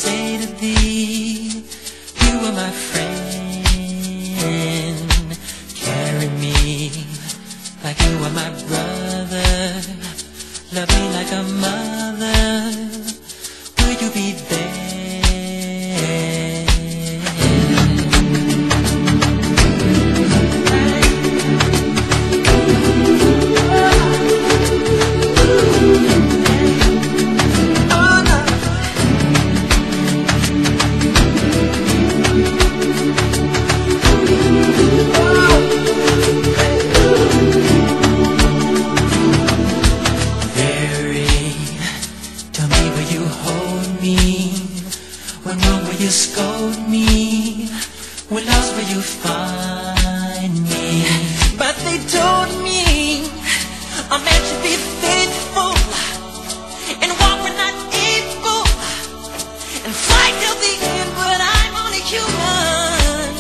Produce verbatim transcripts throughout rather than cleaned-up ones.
say to thee, you are my friend. Carry me like you are my brother. Love me like a mother. Will you be there? When wrong will you scold me? When lost will you find me? But they told me a man should be faithful and walk when not able and fight till the end, but I'm only human.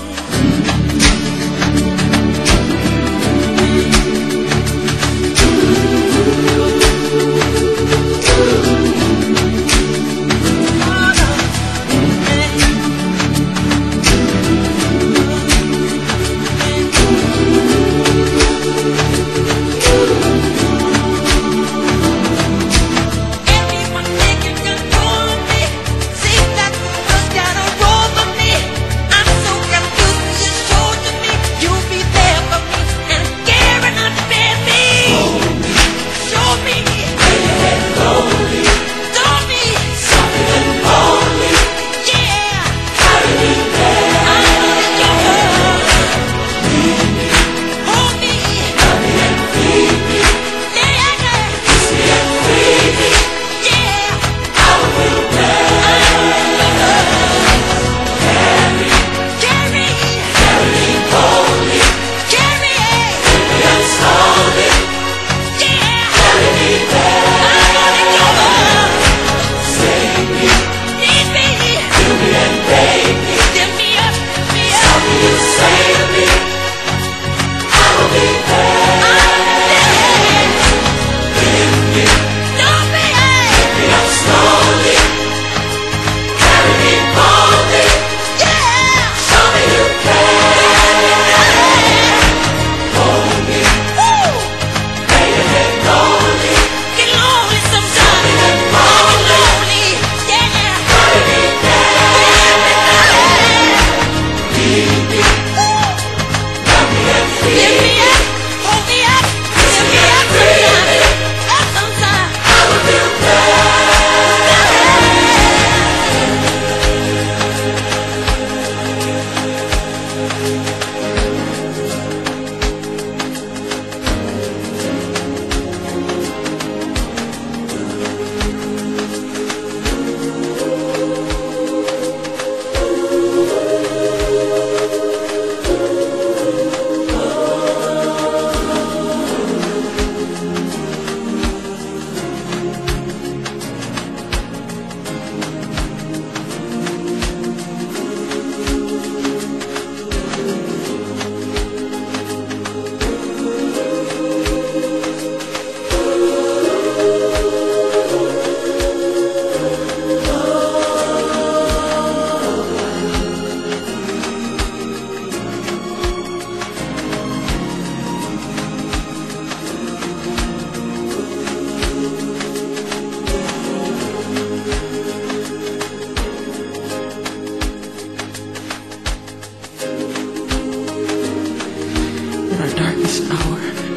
Darkest hour,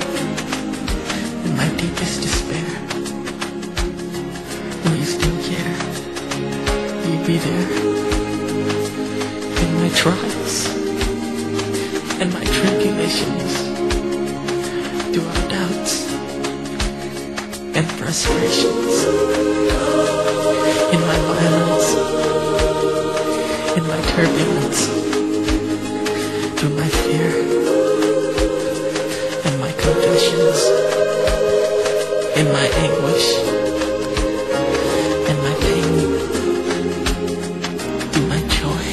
in my deepest despair, will you still care? Will you be there? In my trials and my tribulations, through our doubts and frustrations, in my violence, in my turbulence, through my fear, in my anguish, in my pain, in my joy,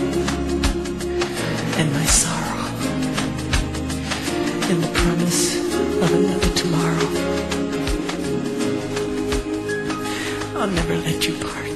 and my sorrow, in the promise of another tomorrow. I'll never let you part.